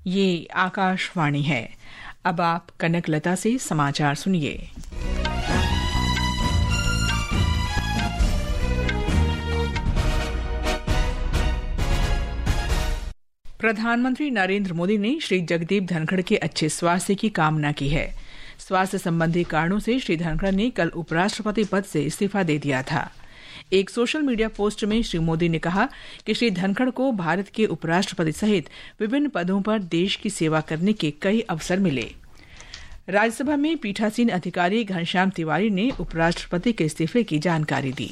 ये आकाशवाणी है। अब आप कनकलता से समाचार सुनिए। प्रधानमंत्री नरेंद्र मोदी ने श्री जगदीप धनखड़ के अच्छे स्वास्थ्य की कामना की है। स्वास्थ्य संबंधी कारणों से श्री धनखड़ ने कल उपराष्ट्रपति पद से इस्तीफा दे दिया था। एक सोशल मीडिया पोस्ट में श्री मोदी ने कहा कि श्री धनखड़ को भारत के उपराष्ट्रपति सहित विभिन्न पदों पर देश की सेवा करने के कई अवसर मिले। राज्यसभा में पीठासीन अधिकारी घनश्याम तिवारी ने उपराष्ट्रपति के इस्तीफे की जानकारी दी।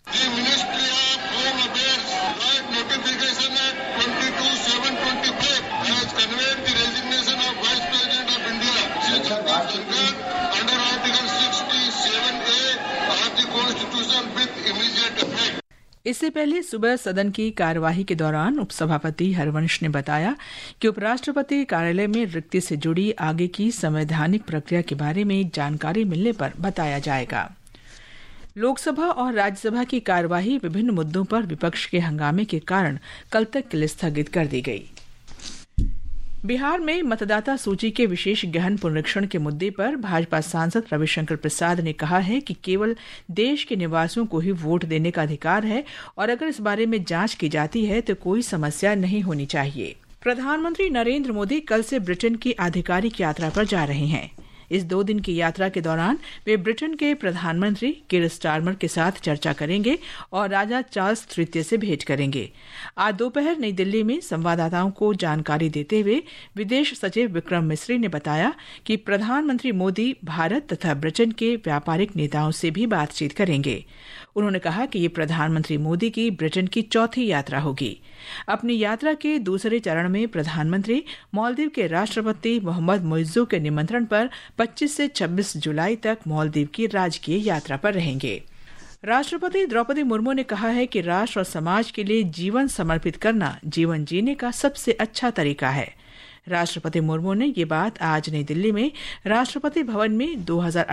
इससे पहले सुबह सदन की कार्यवाही के दौरान उपसभापति हरवंश ने बताया कि उपराष्ट्रपति कार्यालय में रिक्ति से जुड़ी आगे की संवैधानिक प्रक्रिया के बारे में जानकारी मिलने पर बताया जाएगा। लोकसभा और राज्यसभा की कार्यवाही विभिन्न मुद्दों पर विपक्ष के हंगामे के कारण कल तक के लिए स्थगित कर दी गई। बिहार में मतदाता सूची के विशेष गहन पुनरीक्षण के मुद्दे पर भाजपा सांसद रविशंकर प्रसाद ने कहा है कि केवल देश के निवासियों को ही वोट देने का अधिकार है और अगर इस बारे में जांच की जाती है तो कोई समस्या नहीं होनी चाहिए। प्रधानमंत्री नरेंद्र मोदी कल से ब्रिटेन की आधिकारिक यात्रा पर जा रहे हैं। इस 2 दिन की यात्रा के दौरान वे ब्रिटेन के प्रधानमंत्री किर स्टारमर के साथ चर्चा करेंगे और राजा चार्ल्स तृतीय से भेंट करेंगे। आज दोपहर नई दिल्ली में संवाददाताओं को जानकारी देते हुए विदेश सचिव विक्रम मिस्री ने बताया कि प्रधानमंत्री मोदी भारत तथा ब्रिटेन के व्यापारिक नेताओं से भी बातचीत करेंगे। उन्होंने कहा कि ये प्रधानमंत्री मोदी की ब्रिटेन की चौथी यात्रा होगी। अपनी यात्रा के दूसरे चरण में प्रधानमंत्री मालदीव के राष्ट्रपति मोहम्मद मुइज्जू के निमंत्रण पर 25 से 26 जुलाई तक मालदीव की राजकीय यात्रा पर रहेंगे। राष्ट्रपति द्रौपदी मुर्मू ने कहा है कि राष्ट्र और समाज के लिए जीवन समर्पित करना जीवन जीने का सबसे अच्छा तरीका है। राष्ट्रपति मुर्मू ने ये बात आज नई दिल्ली में राष्ट्रपति भवन में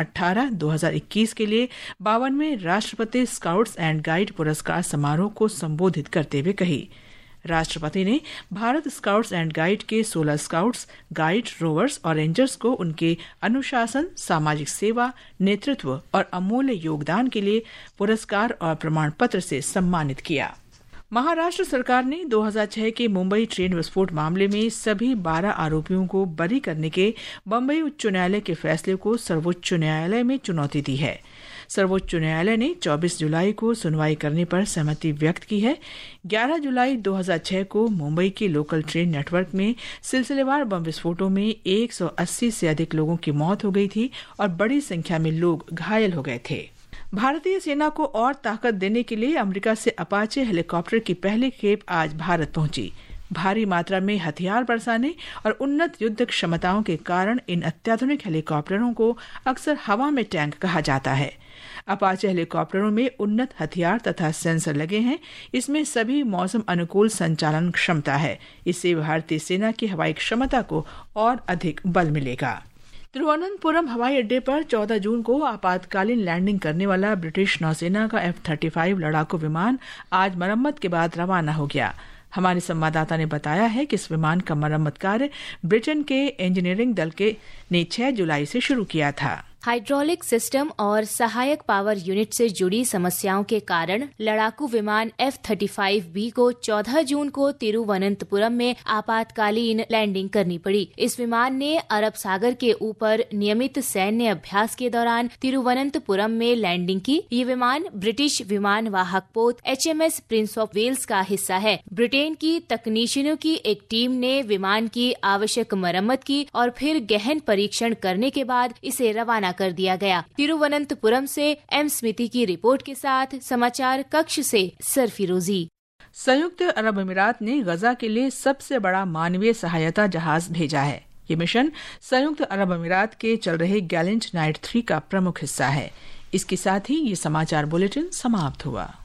2018-2021 के लिए 52वें राष्ट्रपति स्काउट्स एंड गाइड पुरस्कार समारोह को संबोधित करते हुए कही। राष्ट्रपति ने भारत स्काउट्स एंड गाइड के 16 स्काउट्स, गाइड, रोवर्स और रेंजर्स को उनके अनुशासन, सामाजिक सेवा, नेतृत्व और अमूल्य योगदान के लिए पुरस्कार और प्रमाण पत्र से सम्मानित किया। महाराष्ट्र सरकार ने 2006 के मुंबई ट्रेन विस्फोट मामले में सभी 12 आरोपियों को बरी करने के बम्बई उच्च न्यायालय के फैसले को सर्वोच्च न्यायालय में चुनौती दी है। सर्वोच्च न्यायालय ने 24 जुलाई को सुनवाई करने पर सहमति व्यक्त की है। 11 जुलाई 2006 को मुंबई के लोकल ट्रेन नेटवर्क में सिलसिलेवार बम विस्फोटों में 180 से अधिक लोगों की मौत हो गई थी और बड़ी संख्या में लोग घायल हो गए थे। भारतीय सेना को और ताकत देने के लिए अमेरिका से अपाचे हेलीकॉप्टर की पहली खेप आज भारत पहुंची। भारी मात्रा में हथियार बरसाने और उन्नत युद्ध क्षमताओं के कारण इन अत्याधुनिक हेलीकॉप्टरों को अक्सर हवा में टैंक कहा जाता है। अपाचे हेलीकॉप्टरों में उन्नत हथियार तथा सेंसर लगे हैं। इसमें सभी मौसम अनुकूल संचालन क्षमता है। इससे भारतीय सेना की हवाई क्षमता को और अधिक बल मिलेगा। तिरुवनंतपुरम हवाई अड्डे पर 14 जून को आपातकालीन लैंडिंग करने वाला ब्रिटिश नौसेना का F-35 लड़ाकू विमान आज मरम्मत के बाद रवाना हो गया। हमारे संवाददाता ने बताया है कि इस विमान का मरम्मत कार्य ब्रिटेन के इंजीनियरिंग दल ने 6 जुलाई से शुरू किया था। हाइड्रोलिक सिस्टम और सहायक पावर यूनिट से जुड़ी समस्याओं के कारण लड़ाकू विमान F-35B को 14 जून को तिरुवनंतपुरम में आपातकालीन लैंडिंग करनी पड़ी। इस विमान ने अरब सागर के ऊपर नियमित सैन्य अभ्यास के दौरान तिरुवनंतपुरम में लैंडिंग की। ये विमान ब्रिटिश विमान वाहक पोत HMS प्रिंस ऑफ वेल्स का हिस्सा है। ब्रिटेन की तकनीशियनों की एक टीम ने विमान की आवश्यक मरम्मत की और फिर गहन परीक्षण करने के बाद इसे रवाना कर दिया गया। तिरुवनंतपुरम से एम स्मिति की रिपोर्ट के साथ समाचार कक्ष से सरफिरोजी। संयुक्त अरब अमीरात ने गजा के लिए सबसे बड़ा मानवीय सहायता जहाज भेजा है। ये मिशन संयुक्त अरब अमीरात के चल रहे गैलेंट नाइट 3 का प्रमुख हिस्सा है। इसके साथ ही ये समाचार बुलेटिन समाप्त हुआ।